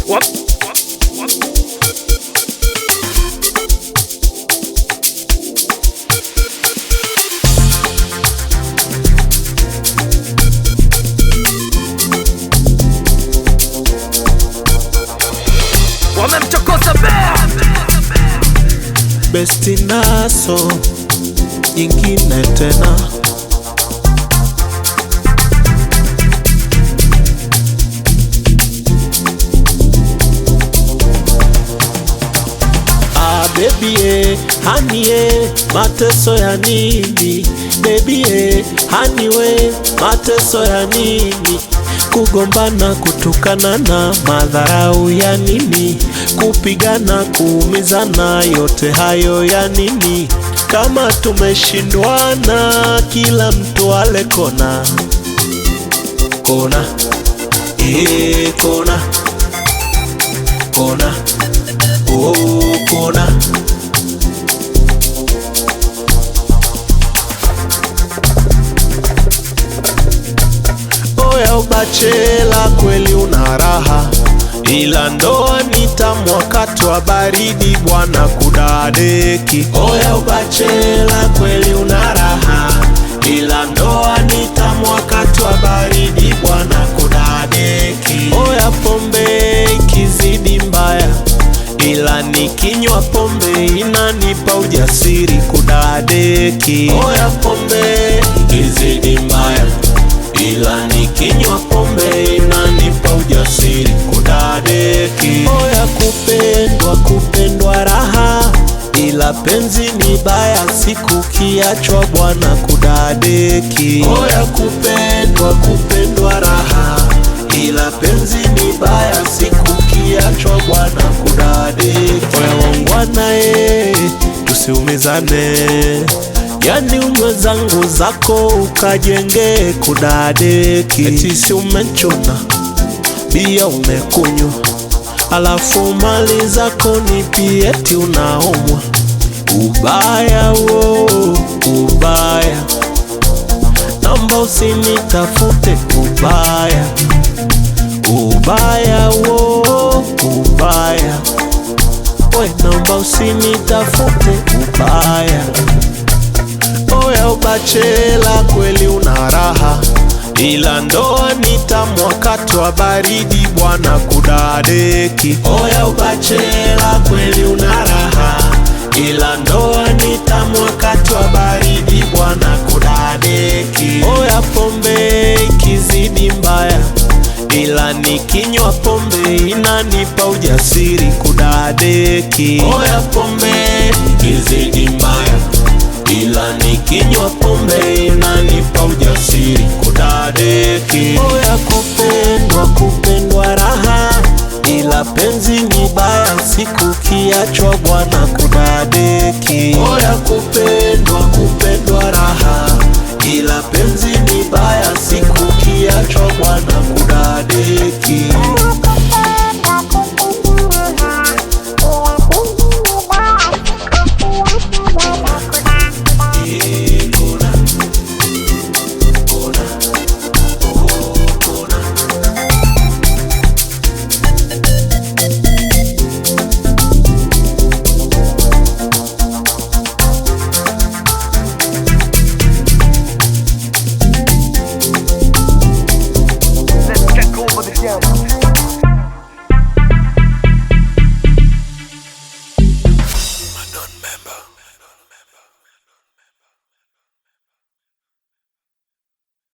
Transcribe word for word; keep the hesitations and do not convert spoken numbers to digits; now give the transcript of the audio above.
Wap. Wamemchokoza Besti naso nyingine tena. Ah baby eh, honey eh, mateso ya nini? Baby eh, honey we, mateso ya nini? Kugombana, kutukana na madharau ya nini? Kupigana, kuumizana, yote hayo ya nini? Kama tumeshindwana, kila mtu ale kona kona, eh kona kona, oh kona. Oya ubachela kweli una raha, ila ndoa ni tamu wakati wa baridi bwana kudadeki. Oya ubachela kweli una raha, ila ndoa ni tamu wakati wa baridi bwana kudadeki. Oya pombe ikizidi mbaya, ila nikinywa pombe inanipa ujasiri kudadeki. Oya pombe ikizidi mbaya, ila nikinywa pombe inanipa ujasiri kudadeki. Oya kupendwa, kupendwa raha, ila penzi ni baya siku kiachwa bwana kudadeki. Oya kupendwa, kupendwa raha, ila penzi ni baya siku kiachwa bwana kudadeki. Oya wangwana eh, tusiumizane, yani unywe zangu zako ukajenge kudadeki. Eti si umechuna bia umekunywa, alafu mali zako nipi eti unaumwa. Ubaya wo, ubaya, namba usinitafute ubaya. Ubaya wo, ubaya, we namba usinitafute ubaya. Oya ubachela kweli una raha, ila ndoa ni tamu wakati wa baridi bwana kudadeki. Oya ubachela kweli una raha, ila ndoa ni tamu wakati wa baridi bwana kudadeki. Oya pombe ikizidi mbaya, ila nikinywa pombe inanipa ujasiri kudadeki. Oya pombe ikizidi mbaya, ila nikinywa pombe inanipa ujasiri kudadeki. Oya kupendwa, kupendwa raha, ila penzi ni baya siku kiachwa bwana kudadeki. Oya kupendwa, kupendwa raha, ila penzi ni baya siku kiachwa bwana kudadeki.